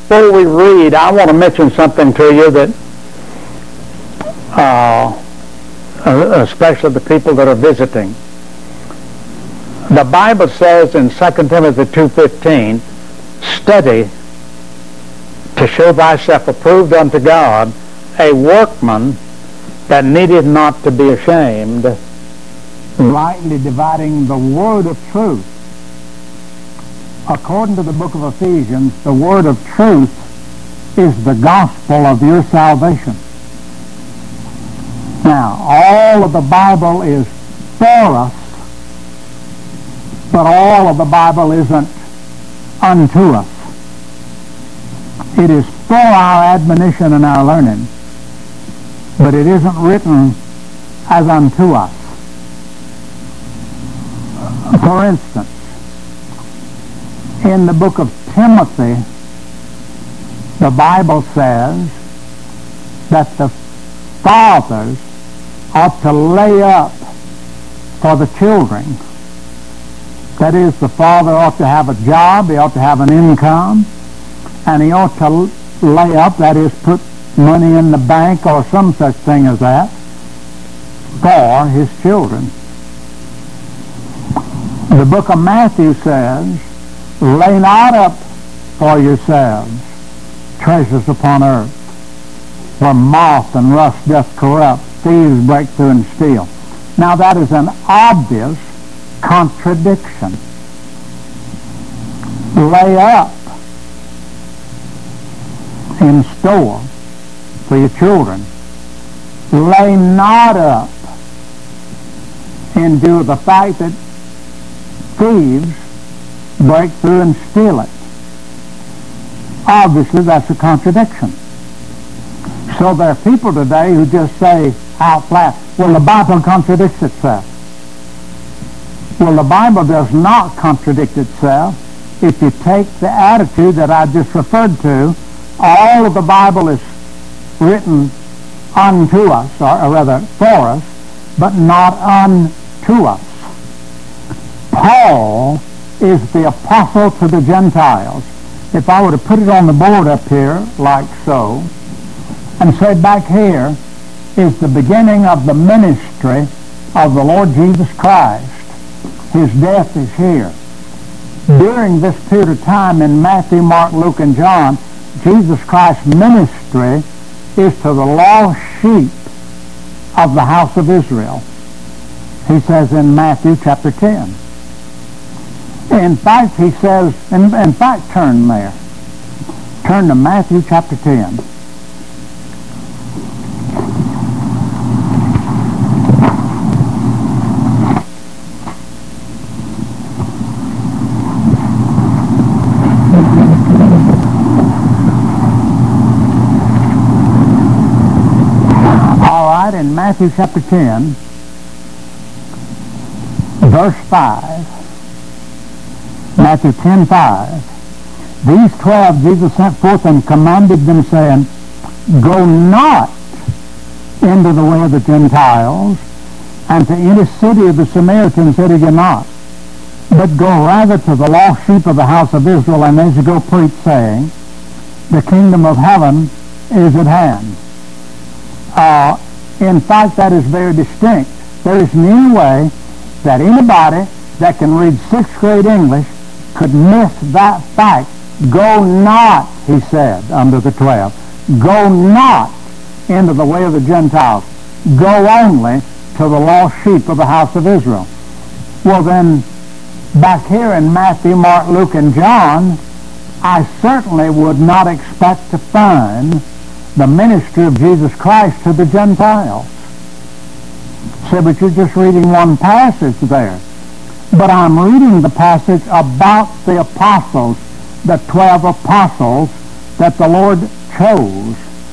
before we read, I want to mention something to you that, especially the people that are visiting. The Bible says in 2 Timothy 2:15, study to show thyself approved unto God, a workman that needeth not to be ashamed, rightly dividing the word of truth. According to the book of Ephesians, the word of truth is the gospel of your salvation. Now, all of the Bible is for us, but all of the Bible isn't unto us. It is for our admonition and our learning, but it isn't written as unto us. For instance, in the book of Timothy, the Bible says that the fathers ought to lay up for the children. That is, the father ought to have a job, he ought to have an income, and he ought to lay up, that is, put money in the bank or some such thing as that, for his children. The book of Matthew says, lay not up for yourselves treasures upon earth, where moth and rust doth corrupt, thieves break through and steal. Now that is an obvious contradiction. Lay up in store for your children. Lay not up in view of the fact that thieves break through and steal it. Obviously, that's a contradiction. So there are people today who just say out flat, well, the Bible contradicts itself. Well, the Bible does not contradict itself if you take the attitude that I just referred to. All of the Bible is written unto us, or rather for us, but not unto us. Paul is the apostle to the Gentiles. If I were to put it on the board up here, like so, and say back here is the beginning of the ministry of the Lord Jesus Christ. His death is here. During this period of time in Matthew, Mark, Luke, and John, Jesus Christ's ministry is to the lost sheep of the house of Israel. He says in Matthew chapter 10. In fact, he says, in fact, turn there. Turn to Matthew chapter 10. In Matthew chapter 10, verse 5, Matthew 10:5, these 12 Jesus sent forth and commanded them, saying, go not into the way of the Gentiles, and to any city of the Samaritans enter ye not, but go rather to the lost sheep of the house of Israel, and as you go preach, saying, the kingdom of heaven is at hand. In fact, that is very distinct. There isn't any way that anybody that can read 6th grade English could miss that fact. Go not, he said, under the 12. Go not into the way of the Gentiles. Go only to the lost sheep of the house of Israel. Well then, back here in Matthew, Mark, Luke, and John, I certainly would not expect to find the ministry of Jesus Christ to the Gentiles. So, but you're just reading one passage there. But I'm reading the passage about the apostles, the 12 apostles that the Lord chose.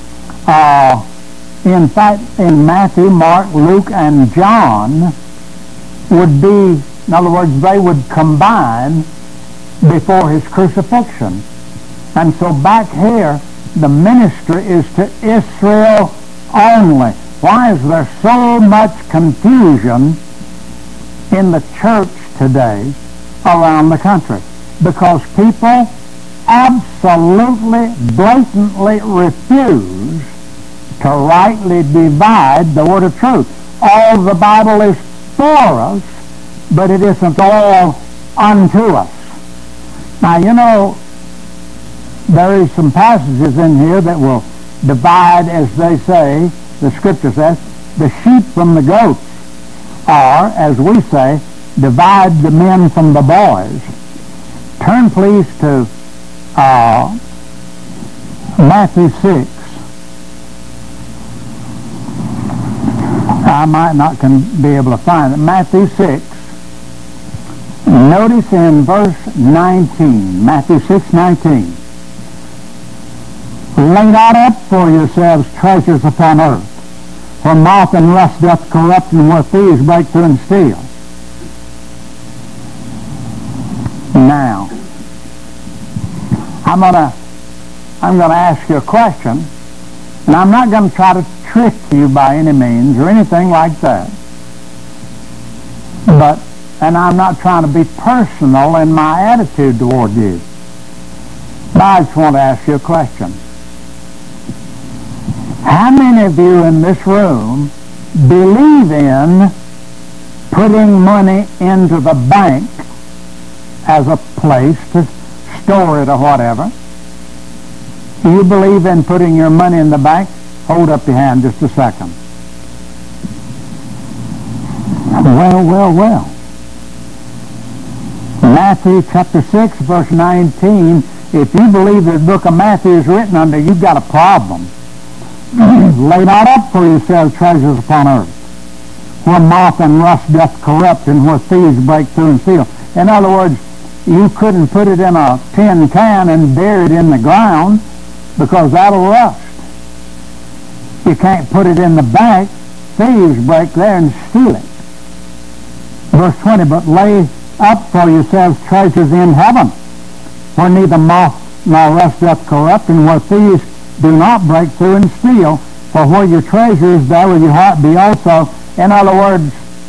In fact, in Matthew, Mark, Luke, and John would be, in other words, they would combine before his crucifixion. And so back here, the ministry is to Israel only. Why is there so much confusion in the church today around the country? Because people absolutely, blatantly refuse to rightly divide the word of truth. All the Bible is for us, but it isn't all unto us. Now, you know, there is some passages in here that will divide, as they say, the Scripture says, the sheep from the goats, or, as we say, divide the men from the boys. Turn, please, to Matthew 6. I might not be able to find it. Matthew 6. Notice in verse 19. Matthew 6:19. Lay not up for yourselves treasures upon earth, where moth and rust doth corrupt, and where thieves break through and steal. Now, I'm gonna ask you a question, and I'm not going to try to trick you by any means or anything like that. And I'm not trying to be personal in my attitude toward you. But I just want to ask you a question. How many of you in this room believe in putting money into the bank as a place to store it or whatever? Do you believe in putting your money in the bank? Hold up your hand just a second. Well. Matthew chapter 6, verse 19, if you believe the book of Matthew is written under, you've got a problem. Lay not up for yourselves treasures upon earth, where moth and rust doth corrupt, and where thieves break through and steal. In other words, you couldn't put it in a tin can and bury it in the ground, because that'll rust. You can't put it in the bank. Thieves break there and steal it. Verse 20, but lay up for yourselves treasures in heaven, where neither moth nor rust doth corrupt, and where thieves do not break through and steal. For where your treasure is, there will your heart be also. In other words,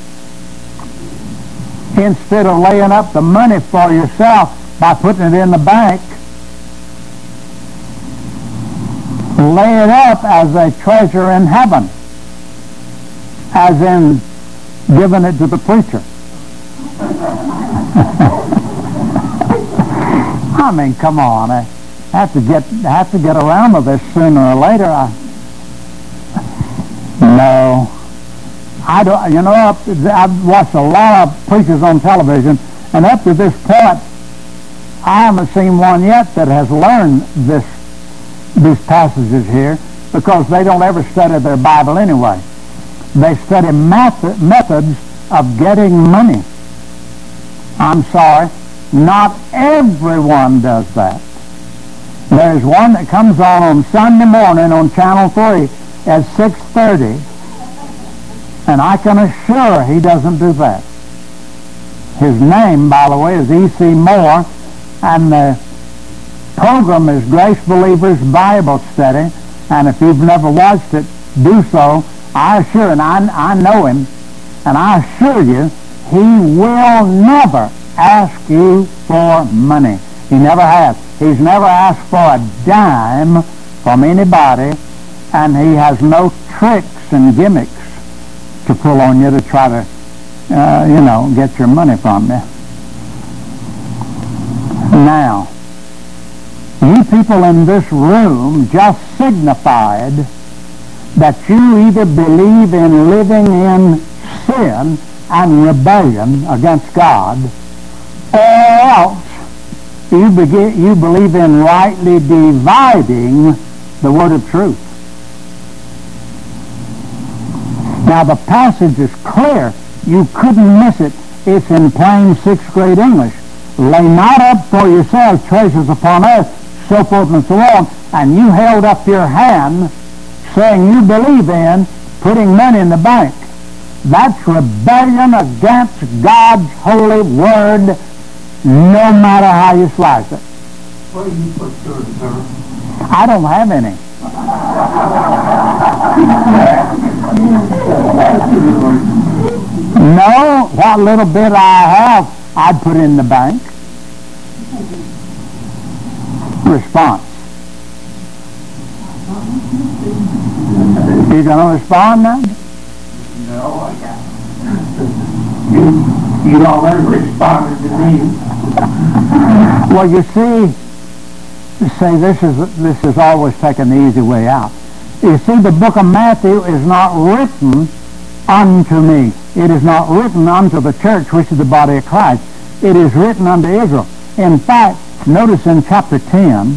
instead of laying up the money for yourself by putting it in the bank, lay it up as a treasure in heaven, as in giving it to the preacher. I mean, come on. I have to get around to this sooner or later. No. I don't. You know, I've watched a lot of preachers on television, and up to this point, I haven't seen one yet that has learned these passages here, because they don't ever study their Bible anyway. They study methods of getting money. I'm sorry, not everyone does that. There's one that comes on Sunday morning on Channel 3 at 6:30, and I can assure he doesn't do that. His name, by the way, is E.C. Moore, and the program is Grace Believers Bible Study, and if you've never watched it, do so. I assure, and I know him, and I assure you, he will never ask you for money. He never has. He's never asked for a dime from anybody, and he has no tricks and gimmicks to pull on you to try to, get your money from you. Now, you people in this room just signified that you either believe in living in sin and rebellion against God, or else you believe in rightly dividing the word of truth. Now the passage is clear. You couldn't miss it. It's in plain 6th grade English. Lay not up for yourselves treasures upon earth, so forth and so on. And you held up your hand saying you believe in putting money in the bank. That's rebellion against God's holy word, no matter how you slice it. Where do you put yours, sir? I don't have any. No, what little bit I have, I'd put in the bank. response. You going to respond now? No, I got you already responded to me. Well, you see, this is always taking the easy way out. You see, the book of Matthew is not written unto me. It is not written unto the church, which is the body of Christ. It is written unto Israel. In fact, notice in chapter 10,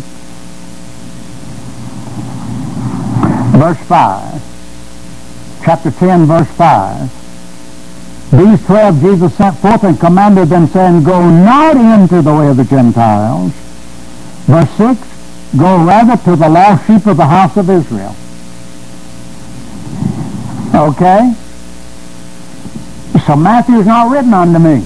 verse 5. Chapter 10, verse 5. These 12 Jesus sent forth and commanded them, saying, Go not into the way of the Gentiles. Verse 6, Go rather to the lost sheep of the house of Israel. Okay? So Matthew is not written unto me.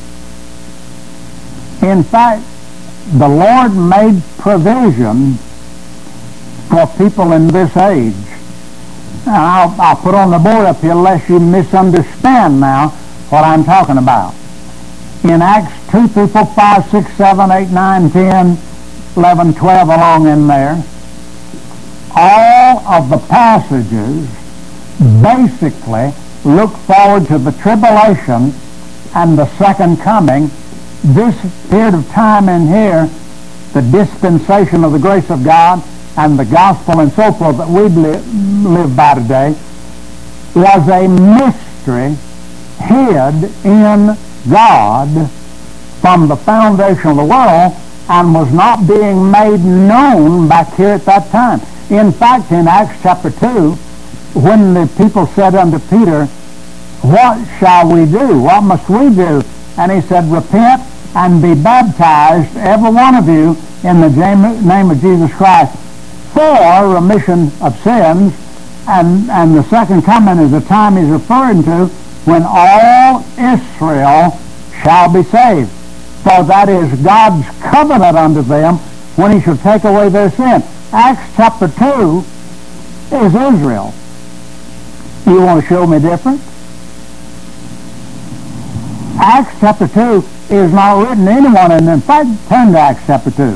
In fact, the Lord made provision for people in this age. Now, I'll put on the board up here lest you misunderstand now what I'm talking about. In Acts 2, 3, 4, 5, 6, 7, 8, 9, 10, 11, 12 along in there, all of the passages basically look forward to the tribulation and the second coming. This period of time in here, the dispensation of the grace of God and the gospel and so forth that we live by today, was a mystery hid in God from the foundation of the world and was not being made known back here at that time. In fact, in Acts chapter 2, when the people said unto Peter, What shall we do? What must we do? And he said, Repent and be baptized, every one of you, in the name of Jesus Christ, for remission of sins. And the second coming is the time he's referring to when all Israel shall be saved. For that is God's covenant unto them when he shall take away their sin. Acts chapter 2 is Israel. You want to show me different? Acts chapter 2 is not written to anyone. And in fact, turn to Acts chapter 2.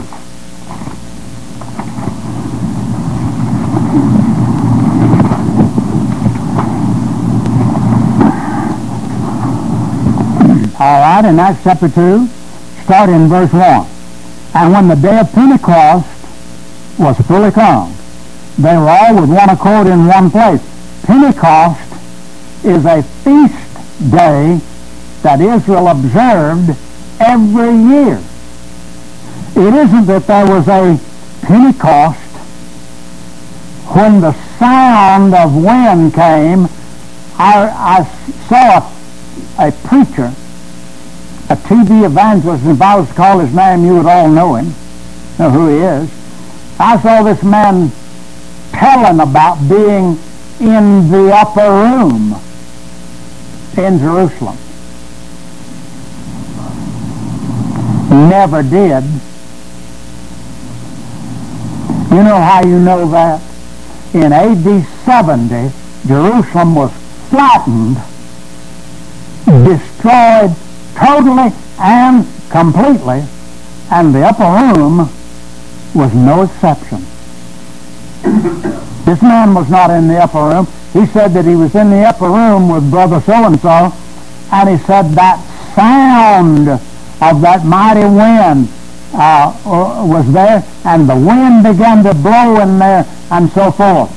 All right, in Acts chapter 2, start in verse 1. And when the day of Pentecost was fully come, they were all with one accord in one place. Pentecost is a feast day that Israel observed every year. It isn't that there was a Pentecost when the sound of wind came. I saw a preacher, a TV evangelist, and if I was to call his name, you would all know him, know who he is. I saw this man telling about being in the upper room in Jerusalem. Never did. You know how you know that? In AD 70, Jerusalem was flattened, destroyed totally and completely, and the upper room was no exception. This man was not in the upper room. He said that he was in the upper room with brother so-and-so, and he said that sound of that mighty wind was there, and the wind began to blow in there, and so forth.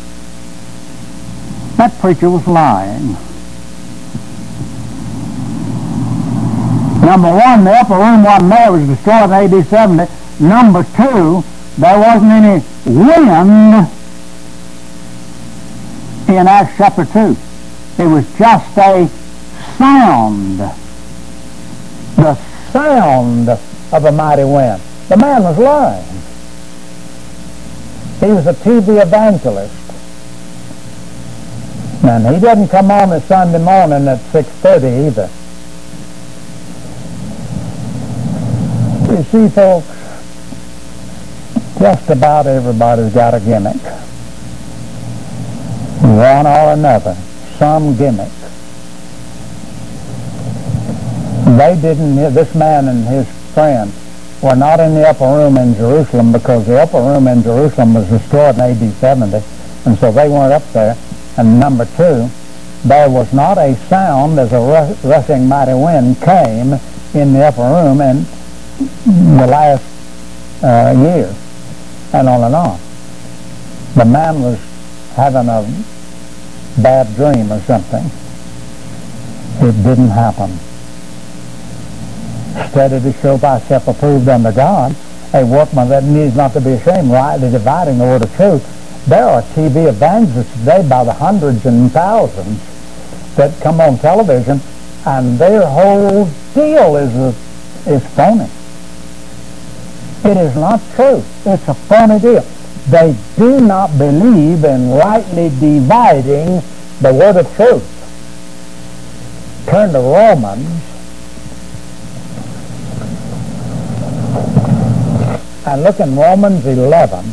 That preacher was lying. Number one, the upper room wasn't there. It was destroyed in AD 70. Number two, there wasn't any wind in Acts chapter 2. It was just a sound. The sound of a mighty wind. The man was lying. He was a TV evangelist. And he doesn't come on a Sunday morning at 6:30 either. You see, folks, just about everybody's got a gimmick. One or another, some gimmick. They didn't, this man and his friend were not in the upper room in Jerusalem, because the upper room in Jerusalem was destroyed in A.D. 70, and so they weren't up there. And number two, there was not a sound as a rushing mighty wind came in the upper room in the last year, and on and on. The man was having a bad dream or something. It didn't happen. Study to show thyself approved unto God, a workman that needs not to be ashamed, rightly dividing the word of truth. There are TV evangelists today by the hundreds and thousands that come on television, and their whole deal is phony. It is not true. It's a phony deal. They do not believe in rightly dividing the word of truth. Turn to Romans and look in Romans 11.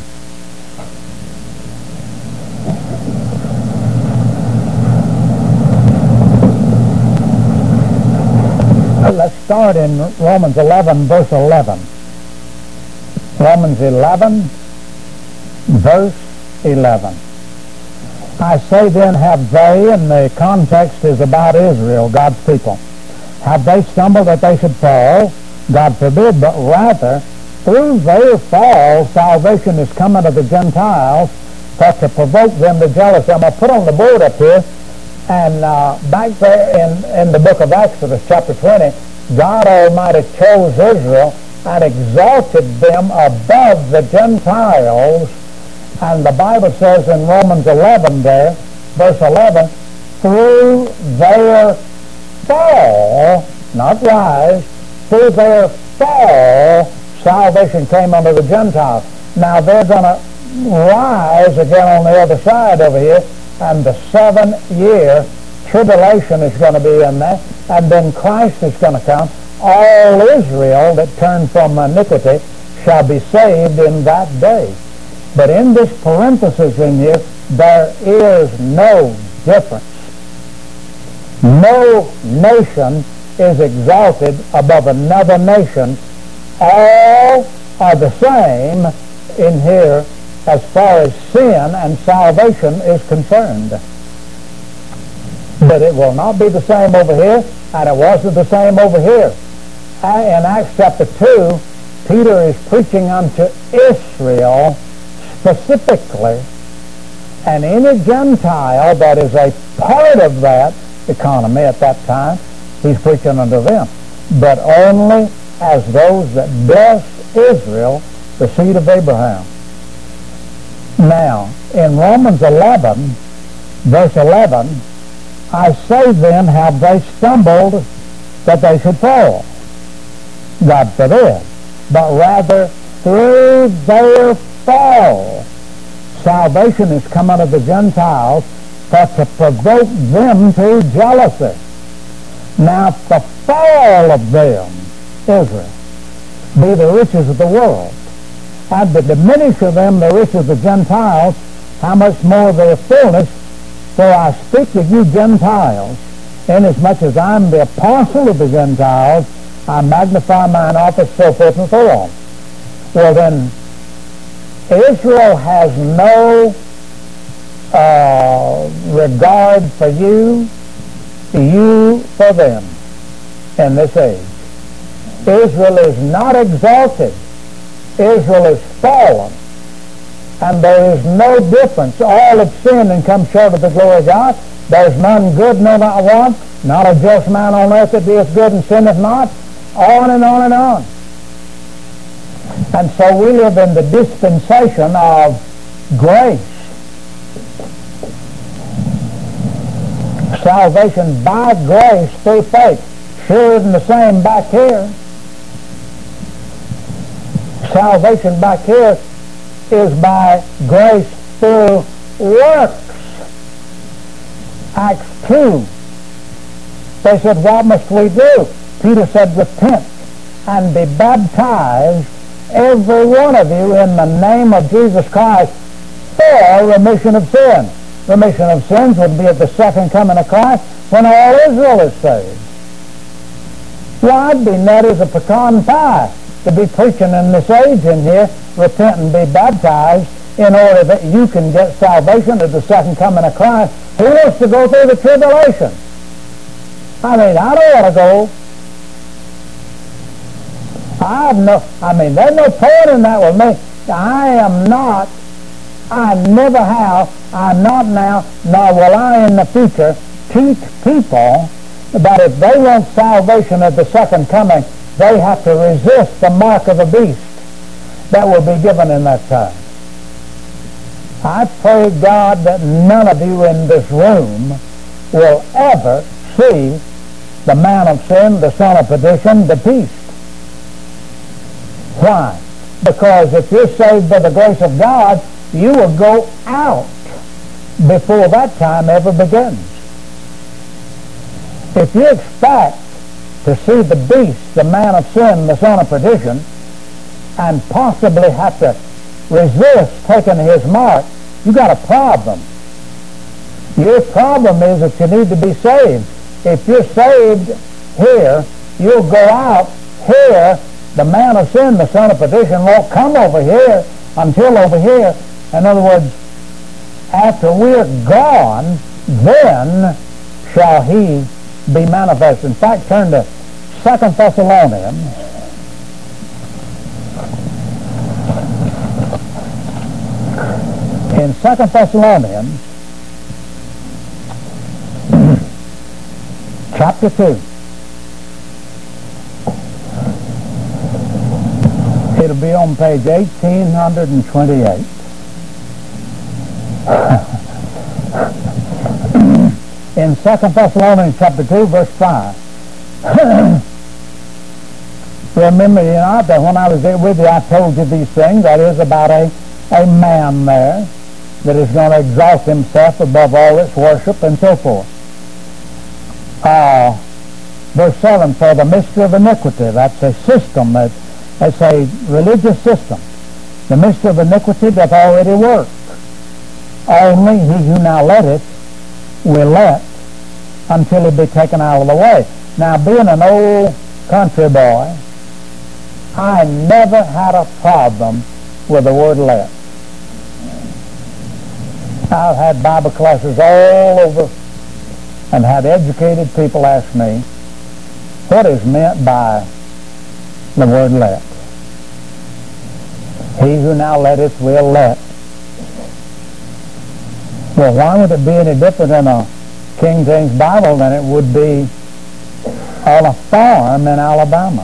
Let's start in Romans 11, verse 11. Romans 11, verse 11. I say then, have they, and the context is about Israel, God's people, have they stumbled that they should fall? God forbid, but rather through their fall salvation is come unto the Gentiles, for to provoke them to jealousy. I'm going to put on the board up here, and back there in the book of Exodus, chapter 20, God Almighty chose Israel and exalted them above the Gentiles. And the Bible says in Romans 11 there, verse 11, through their fall, not rise, through their fall, salvation came unto the Gentiles. Now they're going to rise again on the other side over here, and the 7-year tribulation is going to be in there, and then Christ is going to come. All Israel that turn from iniquity shall be saved in that day. But in this parenthesis in here, there is no difference. No nation is exalted above another nation. All are the same in here as far as sin and salvation is concerned. But it will not be the same over here, and it wasn't the same over here. In Acts chapter 2, Peter is preaching unto Israel specifically, and any Gentile that is a part of that economy at that time, he's preaching unto them, but only as those that bless Israel, the seed of Abraham. Now, in Romans 11, verse 11, I say then, have they stumbled that they should fall? God forbid. But rather, through their fall, salvation is come unto the Gentiles, for to provoke them to jealousy. Now, the fall of them, Israel, be the riches of the world, and the diminish of them the riches of the Gentiles, how much more their fullness? For I speak to you Gentiles, inasmuch as I am the apostle of the Gentiles, I magnify mine office, so forth and so on. Well then, Israel has no regard for you for them in this age. Israel is not exalted. Israel is fallen. And there is no difference. All have sinned and come short of the glory of God. There is none good, no not one. Not a just man on earth that doeth good and sinneth not. On and on and on. And so we live in the dispensation of grace. Salvation by grace through faith. Sure isn't the same back here. Salvation back here is by grace through works. Acts 2. They said, what must we do? Peter said, repent and be baptized, every one of you, in the name of Jesus Christ for remission of sin. Remission of sins would be at the second coming of Christ when all Israel is saved. Well, I'd be nutty as a pecan pie to be preaching in this age in here, repent and be baptized in order that you can get salvation at the second coming of Christ. Who wants to go through the tribulation? I mean, I don't want to go. There's no point in that with me. I never have, I'm not now, nor will I in the future teach people that if they want salvation at the second coming, they have to resist the mark of the beast that will be given in that time. I pray God that none of you in this room will ever see the man of sin, the son of perdition, the beast. Why? Because if you're saved by the grace of God, you will go out before that time ever begins. If you expect to see the beast, the man of sin, the son of perdition, and possibly have to resist taking his mark, you got a problem. Your problem is that you need to be saved. If you're saved here, you'll go out here. The man of sin, the son of perdition, won't come over here until over here. In other words, after we're gone, then shall he be manifest. In fact, turn to 2 Thessalonians. In 2 Thessalonians, chapter 2. It'll be on page 1828. In 2 Thessalonians chapter 2, verse 5. Remember, that when I was there with you, I told you these things. That is about a man there that is going to exalt himself above all its worship and so forth. Verse 7, for the mystery of iniquity, that's a system, that's a religious system. The mystery of iniquity doth already work. Only he who now letteth will let until he be taken out of the way. Now, being an old country boy, I never had a problem with the word let. I've had Bible classes all over and had educated people ask me, what is meant by the word let? He who now letteth will let. Well, why would it be any different in a King James Bible than it would be on a farm in Alabama?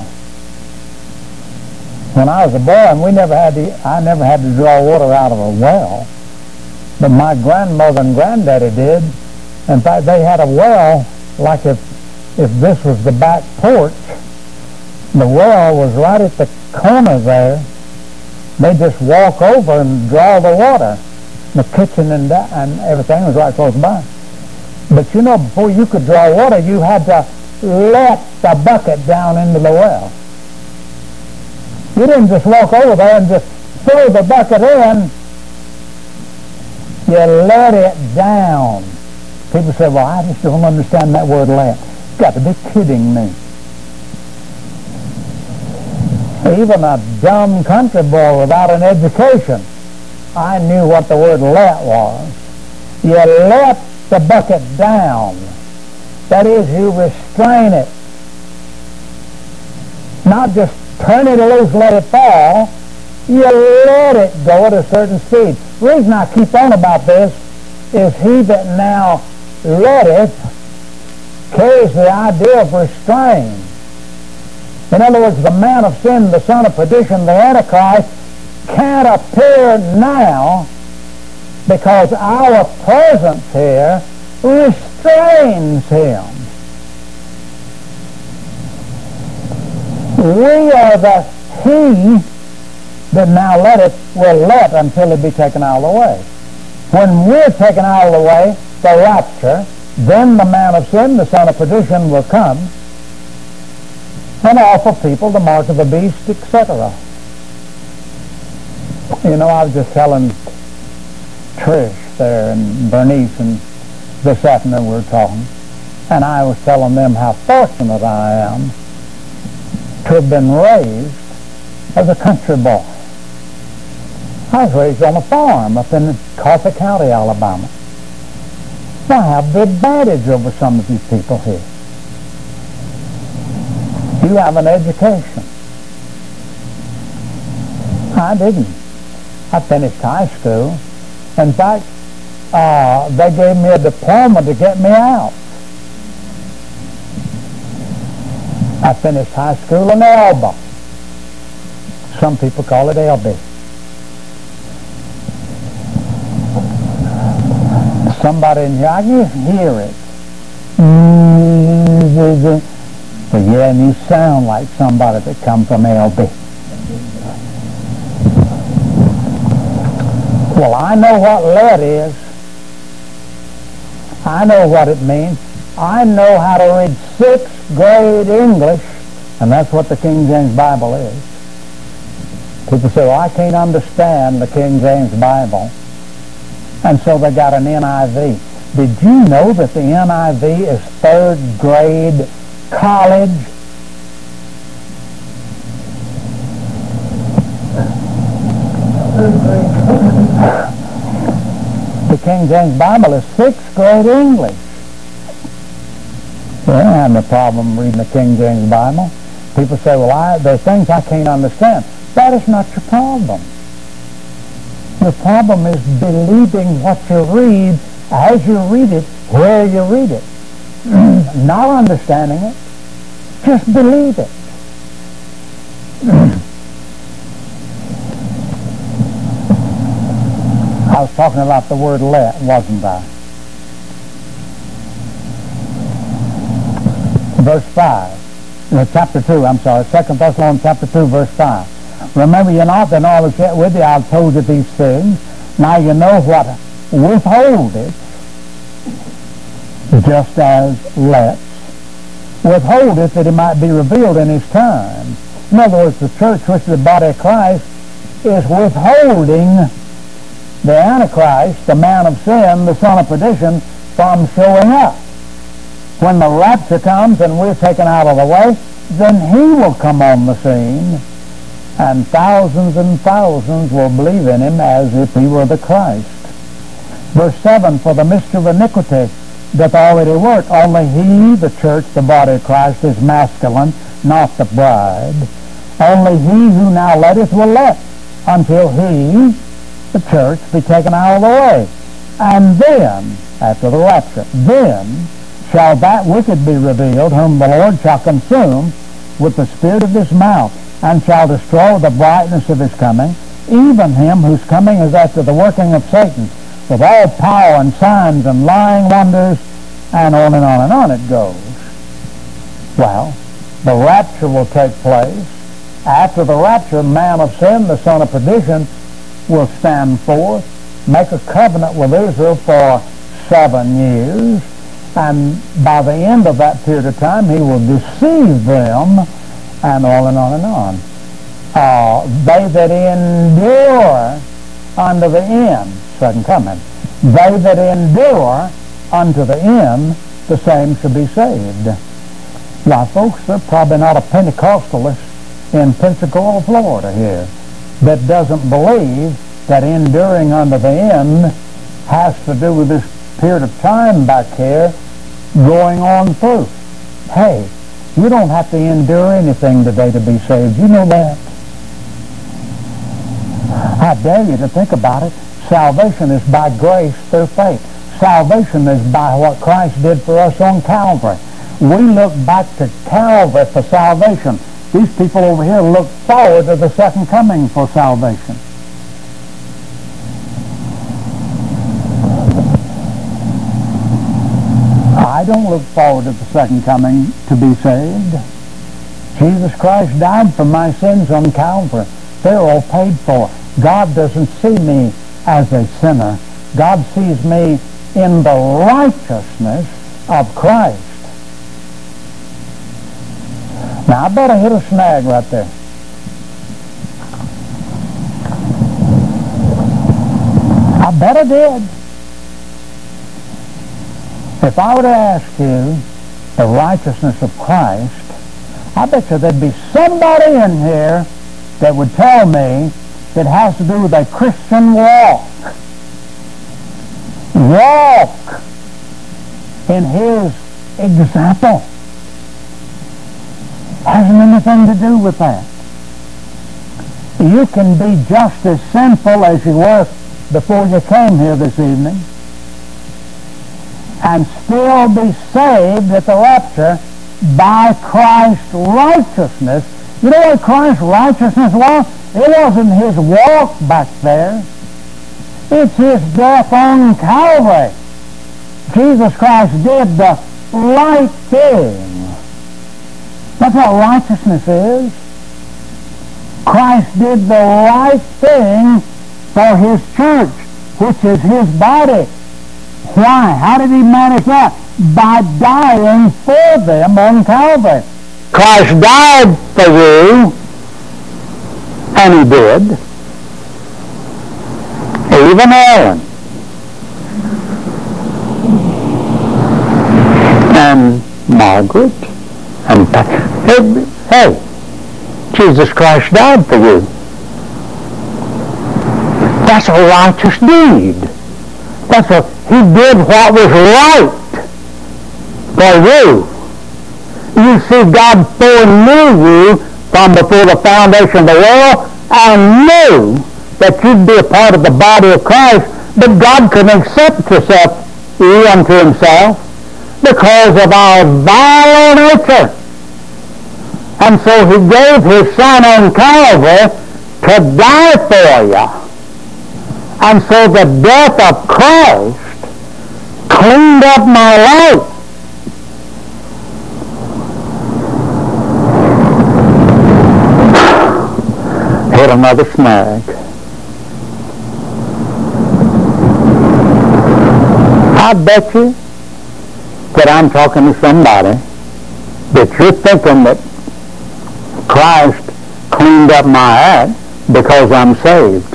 When I was a boy, and I never had to draw water out of a well, but my grandmother and granddaddy did. In fact, they had a well, like if this was the back porch, the well was right at the corner there. They just walk over and draw the water. The kitchen and everything was right close by. But before you could draw water, you had to let the bucket down into the well. You didn't just walk over there and just throw the bucket in. You let it down. People say, well, I just don't understand that word let. You've got to be kidding me. Even a dumb country boy without an education, I knew what the word let was. You let the bucket down. That is, you restrain it. Not just turn it loose, let it fall. You let it go at a certain speed. The reason I keep on about this is he that now letteth carries the idea of restraint. In other words, the man of sin, the son of perdition, the Antichrist, can't appear now because our presence here restrains him. We are the he that now letteth will let until he be taken out of the way. When we're taken out of the way, the rapture, then the man of sin, the son of perdition, will come and offer people the mark of the beast, etc. I was just telling Trish there and Bernice and this afternoon we were talking, and I was telling them how fortunate I am to have been raised as a country boy. I was raised on a farm up in Coffee County, Alabama. I have the advantage over some of you people here. You have an education. I didn't. I finished high school. In fact, they gave me a diploma to get me out. I finished high school in Elba. Some people call it LB. Somebody in here, I can hear it. But yeah, and you sound like somebody that come from LB. Well, I know what let is. I know what it means. I know how to read 6th grade English, and that's what the King James Bible is. People say, well, I can't understand the King James Bible. And so they got an NIV. Did you know that the NIV is 3rd grade college? The King James Bible is 6th grade English. Well, I don't have a problem reading the King James Bible. People say, well, there are things I can't understand. That is not your problem. The problem is believing what you read as you read it, where you read it. Not understanding it. Just believe it. I was talking about the word let, wasn't I? Verse 5. Chapter 2, I'm sorry. 2 Thessalonians chapter 2, verse 5. Remember, you're not the knowledge yet with you. I've told you these things. Now you know what withholdeth, just as lets. Withholdeth that it might be revealed in his time. In other words, the church, which is the body of Christ, is withholding the Antichrist, the man of sin, the son of perdition, from showing up. When the rapture comes and we're taken out of the way, then he will come on the scene, and thousands will believe in him as if he were the Christ. Verse 7, for the mystery of iniquity doth already work. Only he, the church, the body of Christ, is masculine, not the bride. Only he who now letteth will let, until he, the church, be taken out of the way. And then, after the rapture, then shall that wicked be revealed, whom the Lord shall consume with the spirit of his mouth, and shall destroy the brightness of his coming, even him whose coming is after the working of Satan, with all power and signs and lying wonders, and on and on and on it goes. Well, the rapture will take place. After the rapture, man of sin, the son of perdition, will stand forth, make a covenant with Israel for 7 years, and by the end of that period of time, he will deceive them, and on and on and on. They that endure unto the end, second coming, they that endure unto the end, the same shall be saved. Now, folks, there's probably not a Pentecostalist in Pensacola, Florida here that doesn't believe that enduring unto the end has to do with this period of time back here going on through. Hey, you don't have to endure anything today to be saved. You know that. I dare you to think about it. Salvation is by grace through faith. Salvation is by what Christ did for us on Calvary. We look back to Calvary for salvation. These people over here look forward to the second coming for salvation. I don't look forward to the second coming to be saved. Jesus Christ died for my sins on Calvary. They're all paid for. God doesn't see me as a sinner. God sees me in the righteousness of Christ. Now, I better hit a snag right there. I bet I did. If I were to ask you the righteousness of Christ, I bet you there'd be somebody in here that would tell me it has to do with a Christian walk. Walk in His example. Hasn't anything to do with that. You can be just as sinful as you were before you came here this evening and still be saved at the rapture by Christ's righteousness. You know what Christ's righteousness was? It wasn't His walk back there. It's His death on Calvary. Jesus Christ did the right thing. That's what righteousness is. Christ did the right thing for His church, which is His body. Why? How did He manage that? By dying for them on Calvary. Christ died for you, and He did. Even Aaron and Margaret and hey, Jesus Christ died for you. That's a righteous deed. He did what was right for you. You see, God foreknew you from before the foundation of the world and knew that you'd be a part of the body of Christ, but God couldn't accept you unto Himself because of our vile nature. And so He gave His Son on Calvary to die for you. And so the death of Christ cleaned up my life. Hit another snag. I bet you that I'm talking to somebody that you're thinking that Christ cleaned up my act because I'm saved.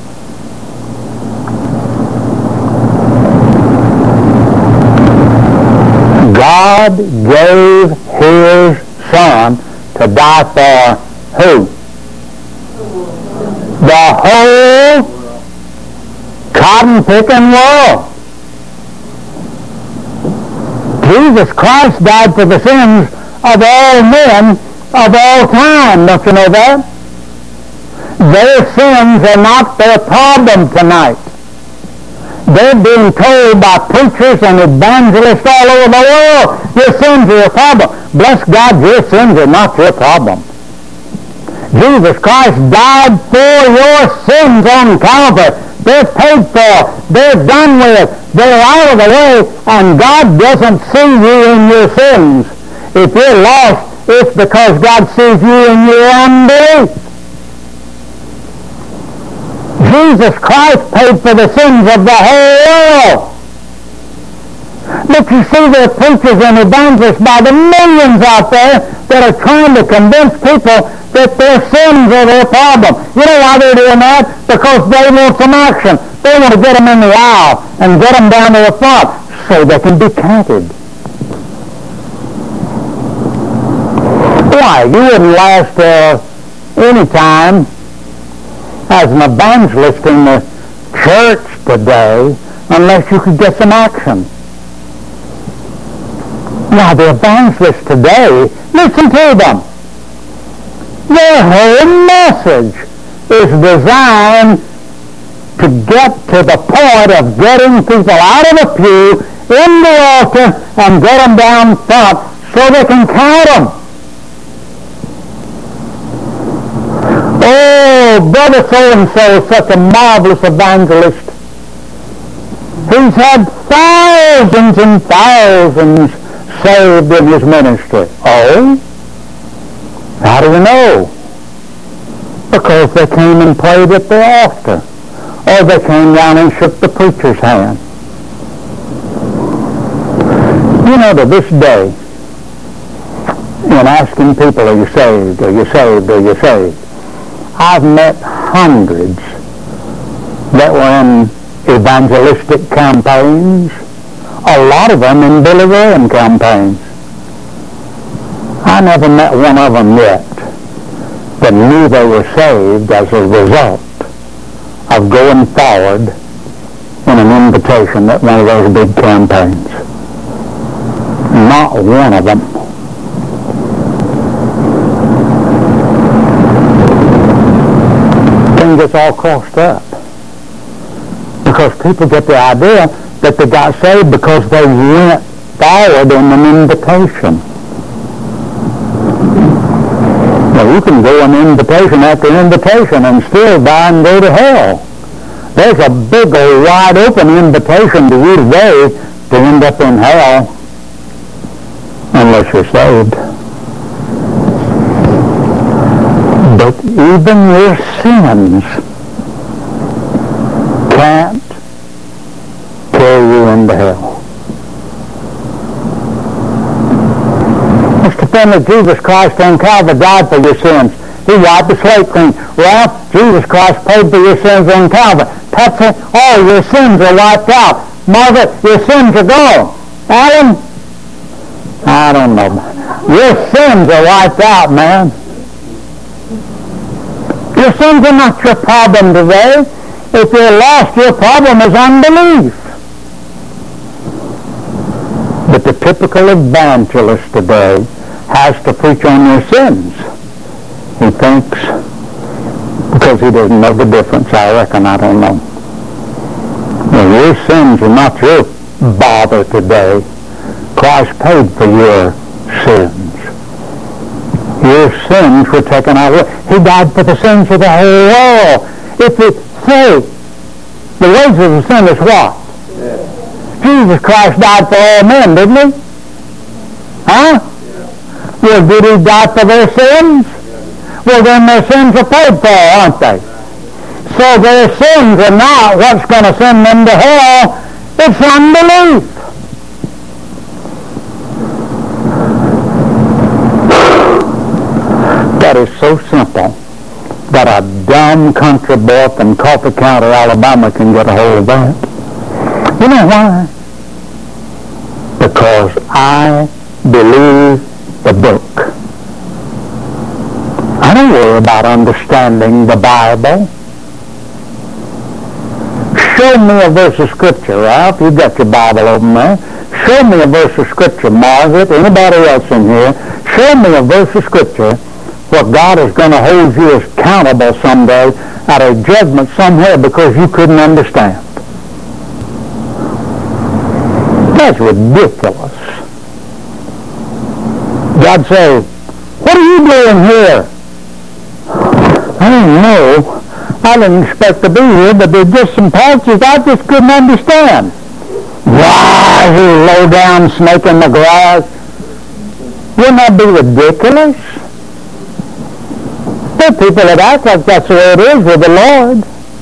God gave His Son to die for who? The whole cotton-picking world. Jesus Christ died for the sins of all men of all time. Don't you know that? Their sins are not their problem tonight. They're being told by preachers and evangelists all over the world, your sins are your problem. Bless God, your sins are not your problem. Jesus Christ died for your sins on Calvary. They're paid for. They're done with. They're out of the way, and God doesn't see you in your sins. If you're lost, it's because God sees you in your unbelief. Jesus Christ paid for the sins of the whole world. But you see, there are preachers and evangelists by the millions out there that are trying to convince people that their sins are their problem. You know why they're doing that? Because they want some action. They want to get them in the aisle and get them down to the front so they can be counted. Why? You wouldn't last any time as an evangelist in the church today unless you could get some action. Now, the evangelists today, listen to them. Their whole message is designed to get to the point of getting people out of the pew, in the altar, and get them down front so they can count them. Oh, Brother so-and-so is such a marvelous evangelist. He's had thousands and thousands saved in his ministry. Oh? How do you know? Because they came and prayed at the altar. Or they came down and shook the preacher's hand. You know, to this day, in asking people, are you saved, are you saved, are you saved, I've met hundreds that were in evangelistic campaigns, a lot of them in Billy Graham campaigns. I never met one of them yet that knew they were saved as a result of going forward in an invitation at one of those big campaigns. Not one of them. Thing gets all crossed up because people get the idea that they got saved because they went forward in an invitation. Now you can go an invitation after invitation and still die and go to hell. There's a big old wide open invitation to you today to end up in hell unless you're saved. But even your sins can't carry you into hell. Mr. Finley, Jesus Christ on Calvary died for your sins. He wiped the slate clean. Well, Jesus Christ paid for your sins on Calvary. Patsy, all your sins are wiped out. Margaret, your sins are gone. Alan, I don't know. Your sins are wiped out, man. Your sins are not your problem today. If you're lost, your problem is unbelief. But the typical evangelist today has to preach on your sins. He thinks, because he doesn't know the difference, I reckon, I don't know. Well, your sins are not your bother today. Christ paid for your sins. Your sins were taken out of it. He died for the sins of the whole world. If you say, the wages of sin is what? Yeah. Jesus Christ died for all men, didn't he? Huh? Yeah. Well, did he die for their sins? Yeah. Well, then their sins are paid for, aren't they? So their sins are not what's going to send them to hell. It's unbelief. That is so simple that a dumb country boy from Coffee County, Alabama can get a hold of that. You know why? Because I believe the book. I don't worry about understanding the Bible. Show me a verse of Scripture, Ralph. You've got your Bible open there. Show me a verse of Scripture, Margaret, anybody else in here. Show me a verse of Scripture where God is going to hold you accountable someday at a judgment somewhere because you couldn't understand. That's ridiculous. God says, what are you doing here? I don't know. I didn't expect to be here, but there's just some passages I just couldn't understand. Why, you low down snake in the grass? Wouldn't that be ridiculous? There are people that act like that's the way it is with the Lord.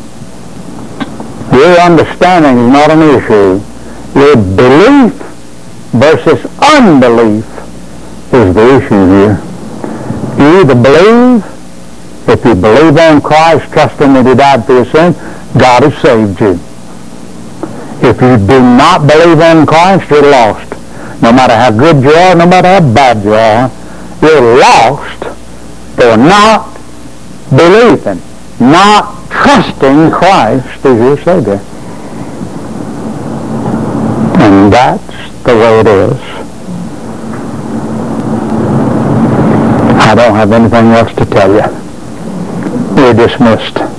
Your understanding is not an issue. Your belief versus unbelief is the issue here. You either believe. If you believe on Christ, trusting that he died for your sins, God has saved you. If you do not believe on Christ, you're lost. No matter how good you are, no matter how bad you are, you're lost for not believing, not trusting Christ as your Savior. And that's the way it is. I don't have anything else to tell you. We're dismissed.